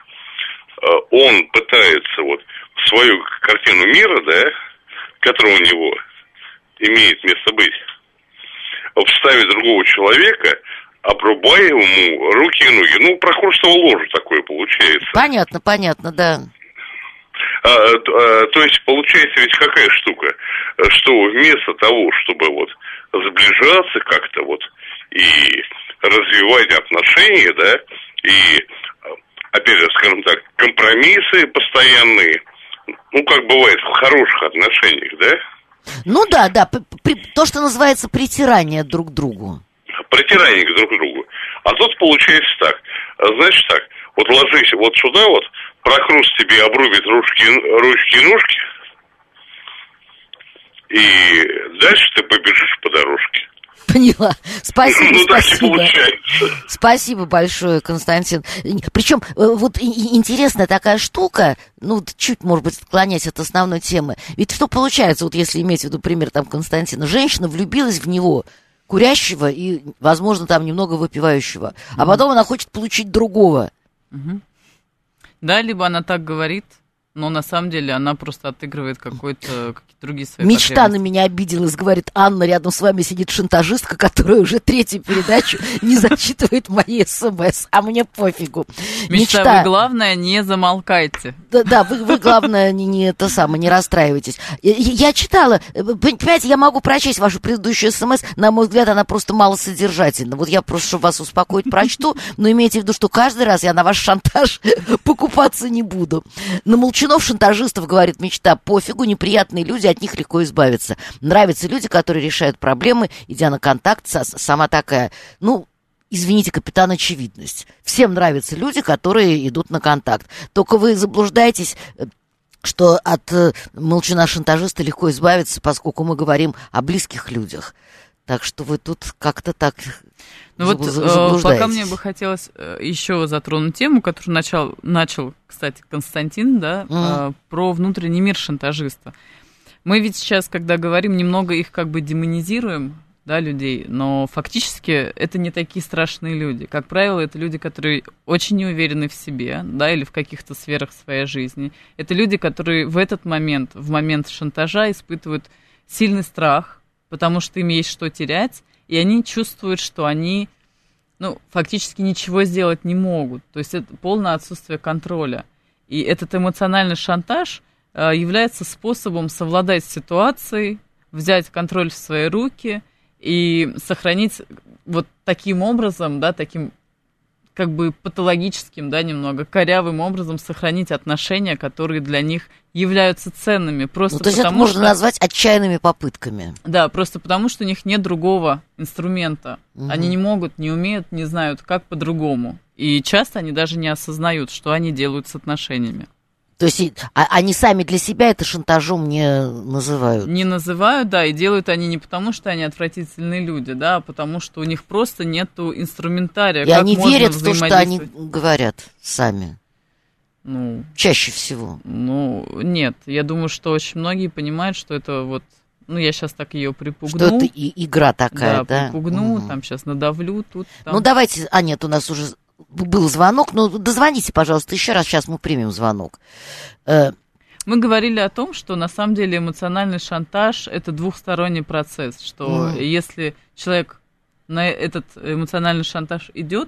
Speaker 4: он пытается вот свою картину мира, да, которая у него имеет место быть, вставить другого человека, обрубая ему руки и ноги. Ну, прохожего ложа такое получается.
Speaker 2: Понятно, понятно, да.
Speaker 4: А, а, то есть, получается ведь какая штука, что вместо того, чтобы вот сближаться как-то вот и развивать отношения, да, и, опять же, скажем так, компромиссы постоянные, ну, как бывает в хороших отношениях, да?
Speaker 2: Ну да, да, при, то, что называется притирание друг к другу.
Speaker 4: Притирание друг к другу. А тут получается так, значит так, вот ложись вот сюда вот, прохруст тебе обрубит ручки, ручки и ножки, и дальше ты побежишь по дорожке.
Speaker 2: Поняла. Спасибо,
Speaker 4: ну,
Speaker 2: спасибо. Спасибо большое, Константин. Причем, вот интересная такая штука, ну, чуть, может быть, отклонясь от основной темы. Ведь что получается, вот если иметь в виду пример там Константина, женщина влюбилась в него, курящего и, возможно, там немного выпивающего, а потом она хочет получить другого.
Speaker 3: Угу. Да, либо она так говорит, но на самом деле она просто отыгрывает какой-то, какие-то другие свои
Speaker 2: Мечта на меня обиделась, говорит Анна, рядом с вами сидит шантажистка, которая уже третью передачу не зачитывает мои смс, а мне пофигу.
Speaker 3: Мечта, Мечта... вы, главное, не замолкайте.
Speaker 2: Да, да вы, вы, главное, не, не это самое, не расстраивайтесь. Я, я читала, понимаете, я могу прочесть вашу предыдущую смс, на мой взгляд, она просто малосодержательна. Вот я просто, чтобы вас успокоить, прочту, но имейте в виду, что каждый раз я на ваш шантаж покупаться не буду. На молчунов шантажистов, говорит Мечта, пофигу, неприятные люди, от них легко избавиться. Нравятся люди, которые решают проблемы, идя на контакт, сама такая, ну, извините, капитан очевидность. Всем нравятся люди, которые идут на контакт. Только вы заблуждаетесь, что от молчуна-шантажиста легко избавиться, поскольку мы говорим о близких людях. Так что вы тут как-то так
Speaker 3: ну заблуждаетесь. Вот пока мне бы хотелось еще затронуть тему, которую начал, начал, кстати, Константин, да, mm. про внутренний мир шантажиста. Мы ведь сейчас, когда говорим, немного их как бы демонизируем, да, людей, но фактически это не такие страшные люди. Как правило, это люди, которые очень не уверены в себе, да, или в каких-то сферах своей жизни. Это люди, которые в этот момент, в момент шантажа испытывают сильный страх, потому что им есть что терять, и они чувствуют, что они, ну, фактически ничего сделать не могут. То есть это полное отсутствие контроля. И этот эмоциональный шантаж э, является способом совладать с ситуацией, взять контроль в свои руки и сохранить вот таким образом, да, таким как бы патологическим, да, немного корявым образом сохранить отношения, которые для них являются ценными. Просто
Speaker 2: ну, то есть
Speaker 3: потому,
Speaker 2: это можно
Speaker 3: что...
Speaker 2: назвать отчаянными попытками.
Speaker 3: Да, просто потому, что у них нет другого инструмента. Угу. Они не могут, не умеют, не знают, как по-другому. И часто они даже не осознают, что они делают с отношениями.
Speaker 2: То есть а, они сами для себя это шантажом не называют?
Speaker 3: Не называют, да, и делают они не потому, что они отвратительные люди, да, а потому что у них просто нету инструментария.
Speaker 2: И
Speaker 3: как
Speaker 2: они
Speaker 3: можно
Speaker 2: верят в то, что они говорят сами?
Speaker 3: Ну,
Speaker 2: чаще всего.
Speaker 3: Ну, нет, я думаю, что очень многие понимают, что это вот, ну, я сейчас так ее припугну.
Speaker 2: Что это и игра такая, да?
Speaker 3: Да, припугну, угу. там сейчас надавлю, тут, там.
Speaker 2: Ну, давайте, а нет, у нас уже был звонок, ну, дозвоните, пожалуйста, еще раз, сейчас мы примем звонок.
Speaker 3: Мы говорили о том, что на самом деле эмоциональный шантаж – это двухсторонний процесс, что mm. если человек на этот эмоциональный шантаж идет,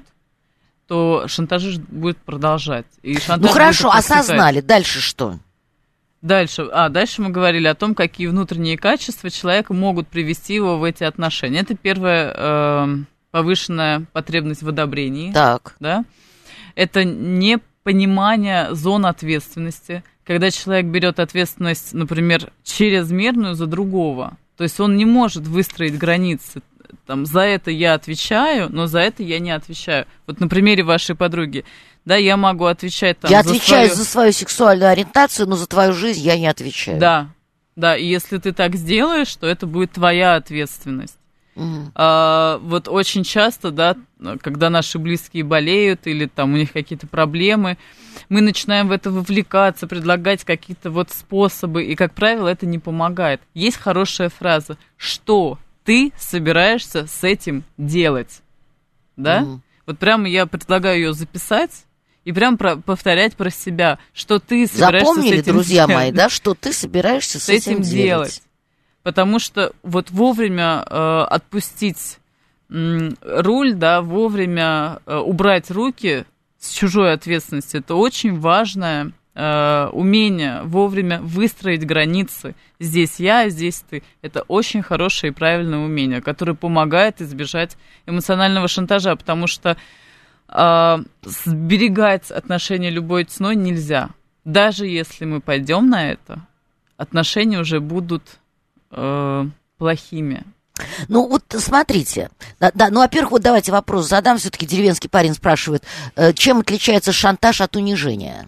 Speaker 3: то шантажист будет продолжать. И шантаж
Speaker 2: ну хорошо,
Speaker 3: будет
Speaker 2: осознали, дальше что?
Speaker 3: Дальше, а, дальше мы говорили о том, какие внутренние качества человека могут привести его в эти отношения. Это первое, э, повышенная потребность в одобрении.
Speaker 2: Так.
Speaker 3: Да? Это непонимание зон ответственности, когда человек берет ответственность, например, чрезмерную за другого. То есть он не может выстроить границы. Там, за это я отвечаю, но за это я не отвечаю. Вот на примере вашей подруги. Да, я могу отвечать там,
Speaker 2: я
Speaker 3: за
Speaker 2: отвечаю
Speaker 3: свою...
Speaker 2: за свою сексуальную ориентацию, но за твою жизнь я не отвечаю.
Speaker 3: Да, да, и если ты так сделаешь, то это будет твоя ответственность. Угу. А, вот очень часто, да, когда наши близкие болеют или там у них какие-то проблемы, мы начинаем в это вовлекаться, предлагать какие-то вот способы, и, как правило, это не помогает. Есть хорошая фраза: что ты собираешься с этим делать? Да? Угу. Вот прямо я предлагаю ее записать и прям про, повторять про себя, что ты собираешься
Speaker 2: Запомнили,
Speaker 3: с этим
Speaker 2: друзья
Speaker 3: делать.
Speaker 2: мои, да, что ты собираешься с,
Speaker 3: с этим, этим делать. делать. Потому что вот вовремя э, отпустить э, руль, да, вовремя э, убрать руки с чужой ответственности, это очень важное э, умение вовремя выстроить границы. Здесь я, здесь ты. Это очень хорошее и правильное умение, которое помогает избежать эмоционального шантажа, потому что э, сберегать отношения любой ценой нельзя. Даже если мы пойдем на это, отношения уже будут э, плохими.
Speaker 2: Ну, вот смотрите, да, да, ну, во-первых, вот давайте вопрос задам, все-таки деревенский парень спрашивает, э, чем отличается шантаж от унижения?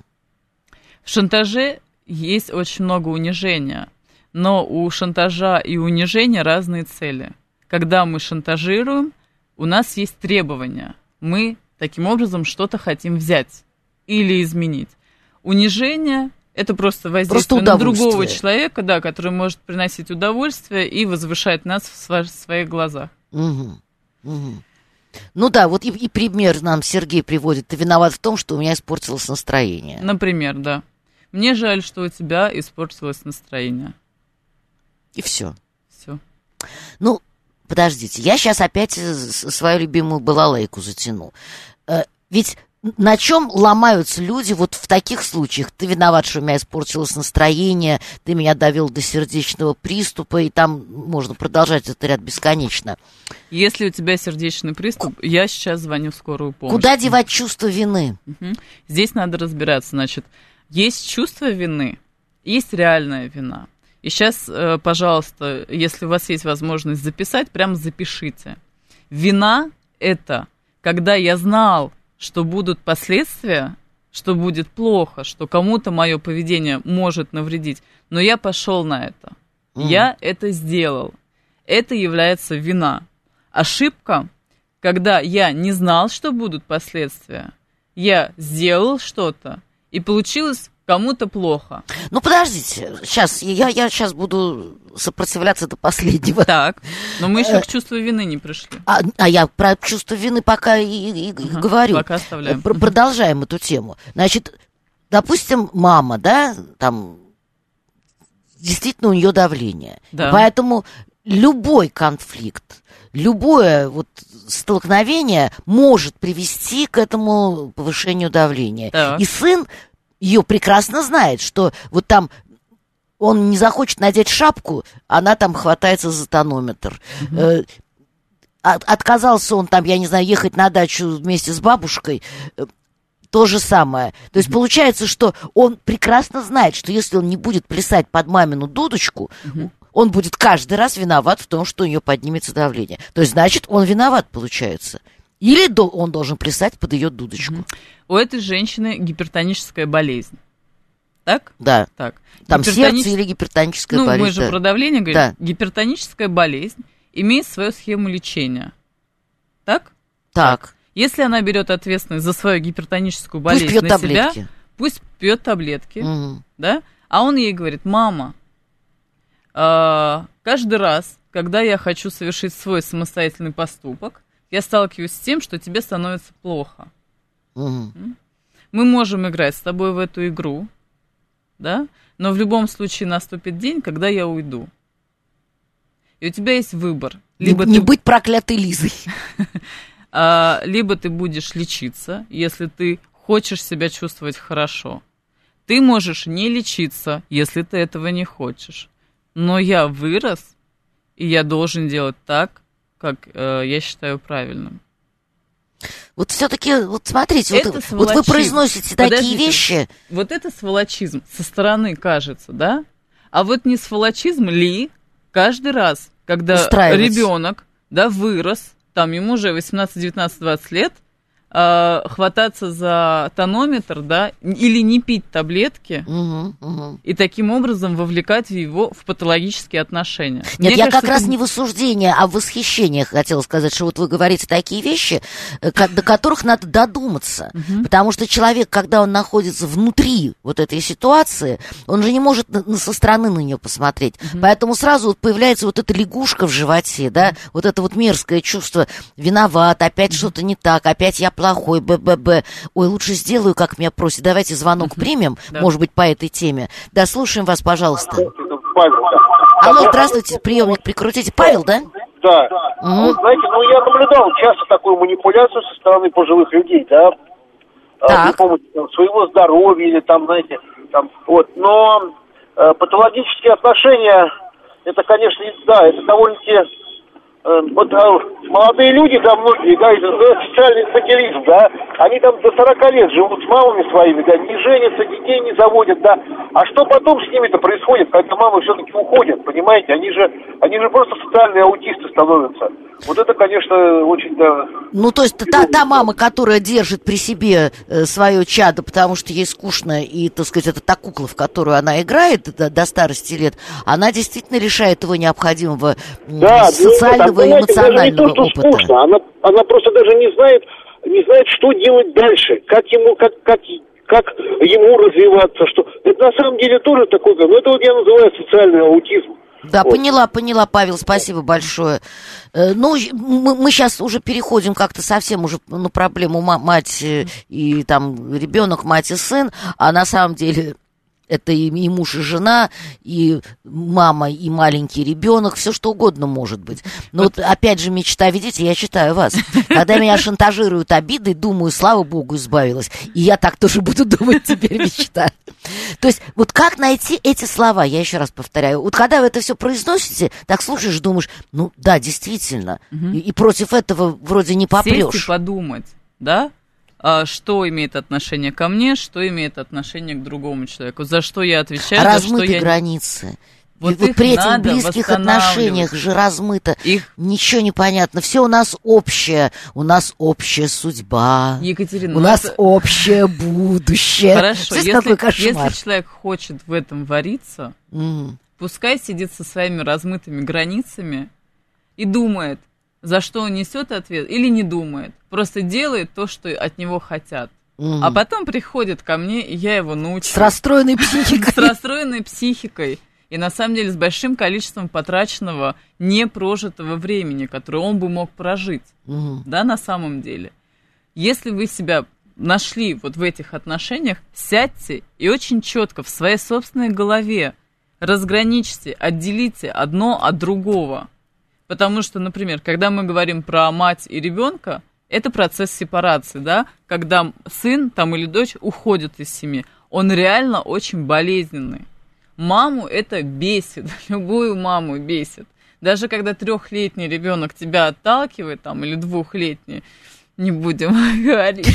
Speaker 3: В шантаже есть очень много унижения, но у шантажа и унижения разные цели. Когда мы шантажируем, у нас есть требования, мы таким образом что-то хотим взять или изменить. Унижение – это просто воздействие просто на другого человека, да, который может приносить удовольствие и возвышать нас в своих глазах.
Speaker 2: Угу. Угу. Ну да, вот и, и пример нам Сергей приводит. Ты виноват в том, что у меня испортилось настроение.
Speaker 3: Например, да. Мне жаль, что у тебя испортилось настроение.
Speaker 2: И все.
Speaker 3: Все.
Speaker 2: Ну, подождите, я сейчас опять свою любимую балалайку затяну. Ведь на чем ломаются люди вот в таких случаях? Ты виноват, что у меня испортилось настроение, ты меня довел до сердечного приступа, и там можно продолжать этот ряд бесконечно.
Speaker 3: Если у тебя сердечный приступ, я сейчас звоню в скорую помощь.
Speaker 2: Куда девать чувство вины?
Speaker 3: Угу. Здесь надо разбираться. Значит, есть чувство вины, есть реальная вина. И сейчас, пожалуйста, если у вас есть возможность записать, прямо запишите. Вина – это когда я знал, что будут последствия, что будет плохо, что кому-то мое поведение может навредить, но я пошел на это. Mm. Я это сделал. Это является вина. Ошибка, когда я не знал, что будут последствия, я сделал что-то, и получилось кому-то плохо.
Speaker 2: Ну, подождите, сейчас, я, я сейчас буду сопротивляться до последнего.
Speaker 3: Так, но мы еще к чувству вины не пришли.
Speaker 2: А, а я про чувство вины пока и, и, и ага, говорю.
Speaker 3: Пока оставляем.
Speaker 2: Про, продолжаем эту тему. Значит, допустим, мама, да, там, действительно у нее давление.
Speaker 3: Да.
Speaker 2: Поэтому любой конфликт, любое вот столкновение может привести к этому повышению давления.
Speaker 3: Так.
Speaker 2: И сын ее прекрасно знает, что вот там он не захочет надеть шапку, она там хватается за тонометр. Угу. Э, от, отказался он там, я не знаю, ехать на дачу вместе с бабушкой, э, то же самое. То есть угу. получается, что он прекрасно знает, что если он не будет плясать под мамину дудочку, угу. он будет каждый раз виноват в том, что у нее поднимется давление. То есть, значит, он виноват, получается. Или до, он должен плясать под ее дудочку.
Speaker 3: У этой женщины гипертоническая болезнь. Так?
Speaker 2: Да.
Speaker 3: Так.
Speaker 2: Там
Speaker 3: Гипертонич...
Speaker 2: сердце или гипертоническая
Speaker 3: ну,
Speaker 2: болезнь.
Speaker 3: Ну, мы же
Speaker 2: да.
Speaker 3: про давление говорим.
Speaker 2: Да.
Speaker 3: Гипертоническая болезнь имеет свою схему лечения. Так?
Speaker 2: Так.
Speaker 3: так. Если она берет ответственность за свою гипертоническую болезнь
Speaker 2: пусть пьет
Speaker 3: на
Speaker 2: таблетки.
Speaker 3: себя, пусть пьет таблетки,
Speaker 2: угу.
Speaker 3: да? А он ей говорит: мама, э, каждый раз, когда я хочу совершить свой самостоятельный поступок, я сталкиваюсь с тем, что тебе становится плохо.
Speaker 2: Угу.
Speaker 3: Мы можем играть с тобой в эту игру, да? Но в любом случае наступит день, когда я уйду. И у тебя есть выбор.
Speaker 2: Либо не, ты... не быть проклятой Лизой.
Speaker 3: Либо ты будешь лечиться, если ты хочешь себя чувствовать хорошо. Ты можешь не лечиться, если ты этого не хочешь. Но я вырос, и я должен делать так, как э, я считаю правильным.
Speaker 2: Вот все-таки, вот смотрите, вот, вот вы произносите
Speaker 3: Подождите,
Speaker 2: такие вещи.
Speaker 3: Вот это сволочизм со стороны кажется, да? А вот не сволочизм ли каждый раз, когда ребенок, да, вырос, там ему уже восемнадцать, девятнадцать, двадцать лет, э, хвататься за тонометр, да, или не пить таблетки,
Speaker 2: угу, угу.
Speaker 3: и таким образом вовлекать его в патологические отношения.
Speaker 2: Нет,
Speaker 3: Мне
Speaker 2: я
Speaker 3: кажется,
Speaker 2: как раз
Speaker 3: это...
Speaker 2: не в осуждении, а в восхищении хотела сказать, что вот вы говорите такие вещи, до которых надо додуматься. Угу. Потому что человек, когда он находится внутри вот этой ситуации, он же не может со стороны на нее посмотреть. Угу. Поэтому сразу вот появляется вот эта лягушка в животе, да, угу. вот это вот мерзкое чувство: виноват, опять угу. что-то не так, опять я плохой, б-б-б. Ой, лучше сделаю, как меня просят. Давайте звонок угу. примем, да. может быть, по этой теме. Да, слушаем вас, пожалуйста. Алло, здравствуйте, приемник прикрутите. Павел, да?
Speaker 5: Да.
Speaker 2: Угу.
Speaker 5: Вот, знаете, ну я наблюдал часто такую манипуляцию со стороны пожилых людей, да,
Speaker 2: так.
Speaker 5: при помощи там, своего здоровья или там, знаете, там, вот. Но э, патологические отношения, это, конечно, да, это довольно-таки вот а, молодые люди, да, многие, да, это социальный инфантилизм, да, они там до сорока лет живут с мамами своими, да, не женятся, детей не заводят, да. А что потом с ними-то происходит, когда мамы все-таки уходят, понимаете? Они же, они же просто социальные аутисты становятся. Вот это, конечно, очень, да...
Speaker 2: Ну, то есть та, та мама, которая держит при себе э, свое чадо, потому что ей скучно, и, так сказать, это та кукла, в которую она играет до, до старости лет, она действительно лишает его необходимого
Speaker 5: да,
Speaker 2: социального и эмоционального
Speaker 5: не то,
Speaker 2: опыта.
Speaker 5: Скучно. Она, она просто даже не знает, не знает, что делать дальше, как ему, как, как, как ему развиваться, что... Это на самом деле тоже такое, ну, это вот я называю социальный аутизм.
Speaker 2: Да,
Speaker 5: вот.
Speaker 2: поняла, поняла, Павел, спасибо большое. Э, ну, мы, мы сейчас уже переходим как-то совсем уже на проблему мать и там ребенок, мать и сын, а на самом деле... Это и, и муж, и жена, и мама, и маленький ребенок, все что угодно может быть. Но вот опять же мечта, видите, я читаю вас. Когда меня шантажируют обидой, думаю, слава богу, избавилась. И я так тоже буду думать теперь, мечта. То есть вот как найти эти слова, я еще раз повторяю. Вот когда вы это все произносите, так слушаешь, думаешь, ну да, действительно. Угу. И, и против этого вроде не попрешь.
Speaker 3: Сесть и подумать, да? Что имеет отношение ко мне, что имеет отношение к другому человеку, за что я отвечаю,
Speaker 2: а
Speaker 3: за что я...
Speaker 2: границы.
Speaker 3: Вот,
Speaker 2: вот при этих близких отношениях же размыто, их... ничего не понятно. Все у нас общее, у нас общая судьба,
Speaker 3: Екатерина,
Speaker 2: у нас это... общее будущее.
Speaker 3: Хорошо,
Speaker 2: если,
Speaker 3: если человек хочет в этом вариться, mm. пускай сидит со своими размытыми границами и думает, за что он несет ответ, или не думает. Просто делает то, что от него хотят. Mm. А потом приходит ко мне, и я его научу.
Speaker 2: С расстроенной психикой.
Speaker 3: С расстроенной психикой. И на самом деле с большим количеством потраченного, непрожитого времени, которое он бы мог прожить. Mm. Да, на самом деле. Если вы себя нашли вот в этих отношениях, сядьте и очень четко в своей собственной голове разграничьте, отделите одно от другого. Потому что, например, когда мы говорим про мать и ребенка, это процесс сепарации, да, когда сын там, или дочь уходят из семьи. Он реально очень болезненный. Маму это бесит, любую маму бесит. Даже когда трехлетний ребенок тебя отталкивает, там, или двухлетний, не будем говорить.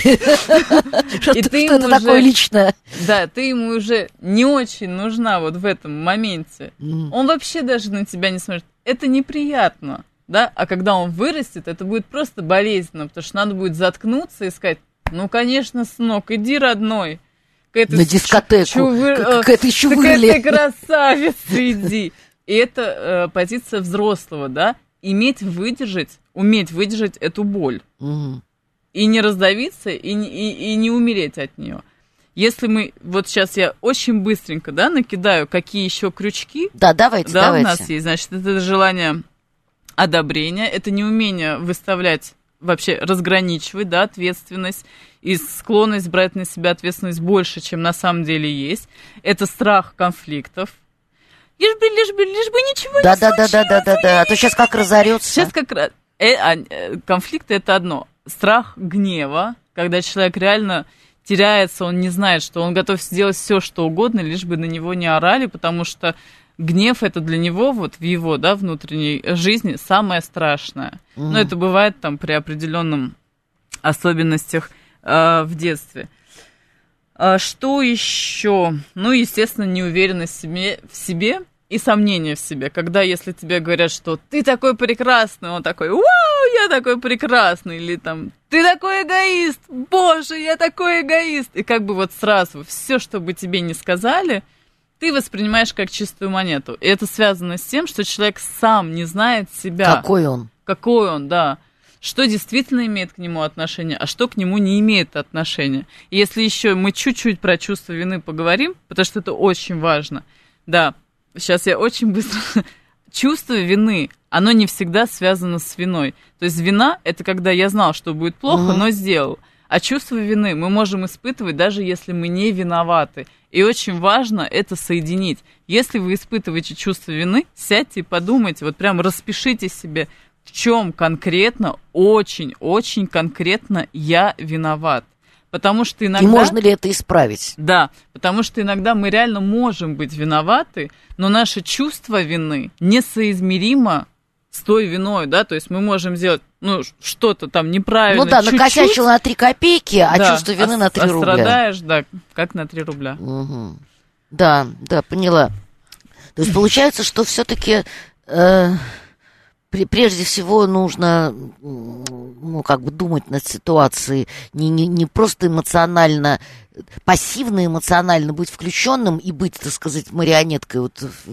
Speaker 2: Что это такое личное?
Speaker 3: Да, ты ему уже не очень нужна вот в этом моменте. Он вообще даже на тебя не смотрит. Это неприятно, да? А когда он вырастет, это будет просто болезненно, потому что надо будет заткнуться и сказать, ну, конечно, сынок, иди, родной, к какая-то...
Speaker 2: На дискотеку.
Speaker 3: Чувы...
Speaker 2: Какая-то еще
Speaker 3: вырли. Какая-то красавица, иди. И это э, позиция взрослого, да? Иметь выдержать, уметь выдержать эту боль.
Speaker 2: Угу.
Speaker 3: И не раздавиться, и, и, и не умереть от нее. Если мы, вот сейчас я очень быстренько, да, накидаю, какие еще крючки.
Speaker 2: Да, давайте,
Speaker 3: да,
Speaker 2: давайте.
Speaker 3: У нас есть, значит, это желание одобрения, это неумение выставлять, вообще разграничивать, да, ответственность и склонность брать на себя ответственность больше, чем на самом деле есть. Это страх конфликтов. Лишь бы, лишь бы, лишь бы ничего
Speaker 2: да,
Speaker 3: не
Speaker 2: да,
Speaker 3: случилось.
Speaker 2: Да, да, да, да, да, а то сейчас как разорется.
Speaker 3: Сейчас как раз... Э, э, конфликты это одно. Страх гнева, когда человек реально теряется, он не знает, что он готов сделать все, что угодно, лишь бы на него не орали, потому что гнев это для него, вот в его, да, внутренней жизни самое страшное. Mm. Но это бывает там при определенных особенностях э, в детстве. А что еще? Ну, естественно, неуверенность в себе, в себе и сомнения в себе. Когда, если тебе говорят, что ты такой прекрасный, он такой, вау, я такой прекрасный, или там, ты такой эгоист, боже, я такой эгоист. И как бы вот сразу все, что бы тебе ни сказали, ты воспринимаешь как чистую монету. И это связано с тем, что человек сам не знает себя.
Speaker 2: Какой он.
Speaker 3: Какой он, да. Что действительно имеет к нему отношение, а что к нему не имеет отношения. И если еще мы чуть-чуть про чувство вины поговорим, потому что это очень важно. Да, сейчас я очень быстро... Чувство вины, оно не всегда связано с виной. То есть вина – это когда я знал, что будет плохо, угу. но сделал. А чувство вины мы можем испытывать, даже если мы не виноваты. И очень важно это соединить. Если вы испытываете чувство вины, сядьте и подумайте, вот прям распишите себе, в чем конкретно, очень-очень конкретно я виноват. Потому что иногда...
Speaker 2: И можно ли это исправить?
Speaker 3: Да, потому что иногда мы реально можем быть виноваты, но наше чувство вины несоизмеримо с той виной, да, то есть мы можем сделать, ну, что-то там неправильно,
Speaker 2: ну да,
Speaker 3: чуть-чуть.
Speaker 2: накосячил на три копейки, а
Speaker 3: да,
Speaker 2: чувство вины
Speaker 3: а,
Speaker 2: на три
Speaker 3: а
Speaker 2: рубля.
Speaker 3: страдаешь, да, как на три рубля.
Speaker 2: Угу. Да, да, поняла. То есть получается, что все-таки... Э... Прежде всего нужно, ну, как бы думать над ситуацией, не, не, не просто эмоционально, пассивно эмоционально быть включенным и быть, так сказать, марионеткой вот в,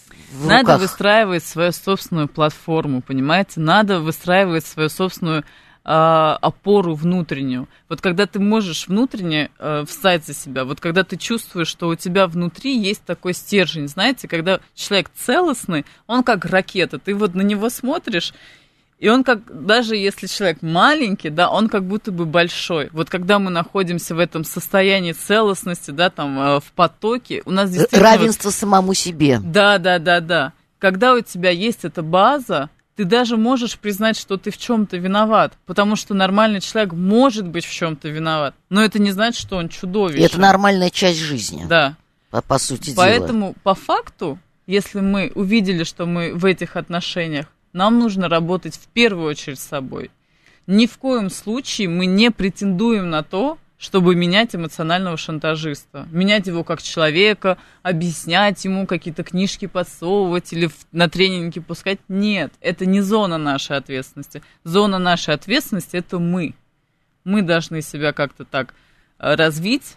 Speaker 2: в
Speaker 3: Надо
Speaker 2: руках.
Speaker 3: выстраивать свою собственную платформу, понимаете? Надо выстраивать свою собственную э, опору внутреннюю. Вот когда ты можешь внутренне э, встать за себя, вот когда ты чувствуешь, что у тебя внутри есть такой стержень, знаете, когда человек целостный, он как ракета, ты вот на него смотришь, и он как, даже если человек маленький, да, он как будто бы большой. Вот когда мы находимся в этом состоянии целостности, да, там, э, в потоке, у нас действительно...
Speaker 2: Равенство вот... самому себе.
Speaker 3: Да, да, да, да. Когда у тебя есть эта база, ты даже можешь признать, что ты в чем-то виноват, потому что нормальный человек может быть в чем-то виноват, но это не значит, что он чудовище.
Speaker 2: И это нормальная часть жизни.
Speaker 3: Да.
Speaker 2: По, по сути
Speaker 3: Поэтому,
Speaker 2: дела.
Speaker 3: Поэтому, по факту, если мы увидели, что мы в этих отношениях, нам нужно работать в первую очередь с собой. Ни в коем случае мы не претендуем на то, чтобы менять эмоционального шантажиста. Менять его как человека, объяснять ему, какие-то книжки подсовывать или на тренинги пускать. Нет, это не зона нашей ответственности. Зона нашей ответственности – это мы. Мы должны себя как-то так развить,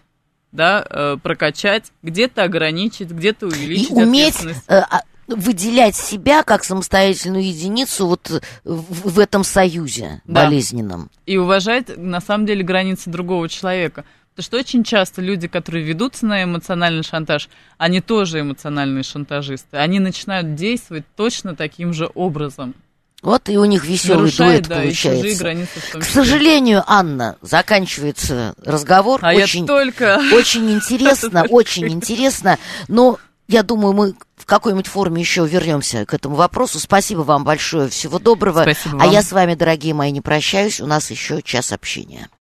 Speaker 3: да, прокачать, где-то ограничить, где-то увеличить
Speaker 2: и уметь,
Speaker 3: ответственность.
Speaker 2: Выделять себя как самостоятельную единицу вот в, в этом союзе, да, болезненном.
Speaker 3: И уважать, на самом деле, границы другого человека. Потому что очень часто люди, которые ведутся на эмоциональный шантаж, они тоже эмоциональные шантажисты. Они начинают действовать точно таким же образом.
Speaker 2: Вот и у них веселый
Speaker 3: Нарушает,
Speaker 2: дуэт
Speaker 3: да,
Speaker 2: получается.
Speaker 3: И чужие границы в том
Speaker 2: К
Speaker 3: числе.
Speaker 2: сожалению, Анна, заканчивается разговор.
Speaker 3: А
Speaker 2: очень,
Speaker 3: я только...
Speaker 2: очень интересно, очень интересно. Но я думаю, мы в какой-нибудь форме еще вернемся к этому вопросу. Спасибо вам большое, всего доброго.
Speaker 3: Спасибо
Speaker 2: а
Speaker 3: вам.
Speaker 2: Я с вами, дорогие мои, не прощаюсь. У нас еще час общения.